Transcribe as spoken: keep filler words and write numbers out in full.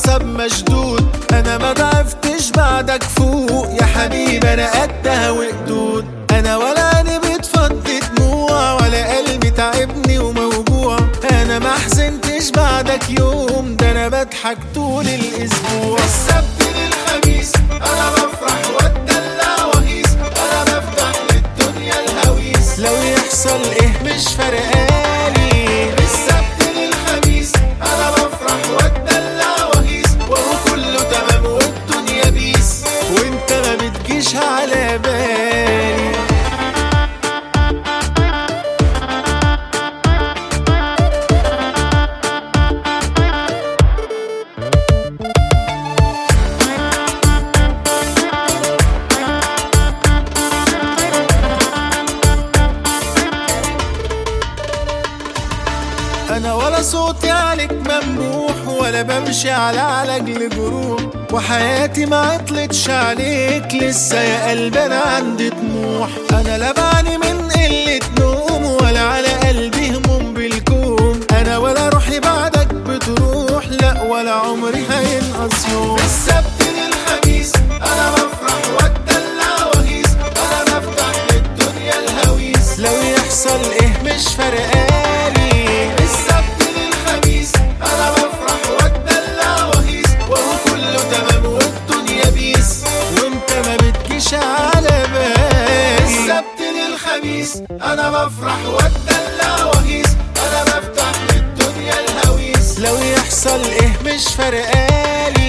العصب مشدود. انا ما ضعفتش بعدك فوق يا حبيبي، انا قدها وقدود. انا ولا عيني بتفضي دموع ولا قلبي تعبني وموجوع. انا ما حزنتش بعدك يوم، ده انا بضحك طول الاسبوع. السبت للخميس انا بفرح واتدلع واهيس، انا بفتح للدنيا الهويس. لو يحصل ايه مش فارقالي. السبت للخميس انا بفرح واتدلع واهيس، وهو كله تمام والدنيا بيس، وانت ما بتجيش على بالي. انا ولا صوتي عليك ممدوح، ولا بمشي على علاج لجروح، وحياتي ما عطلتش عليك لسه يا قلبي، انا عندي طموح. انا لا بعاني من قلة نوم ولا على قلبي هموم بالكون. انا ولا روحي بعدك بتروح، لا ولا عمري هينقص يوم. السبت للخميس انا بفرح واتدلع واهيس، انا بفتح للدنيا الهويس. لو يحصل ايه مش فارقالي. السبت للخميس انا بفرح واتدلع واهيس، وهو كله تمام والدنيا بيس، وانت ما بتجيش على بالي. السبت للخميس انا بفرح واتدلع واهيس، انا بفتح للدنيا الهويس. لو يحصل ايه مش فارقالي.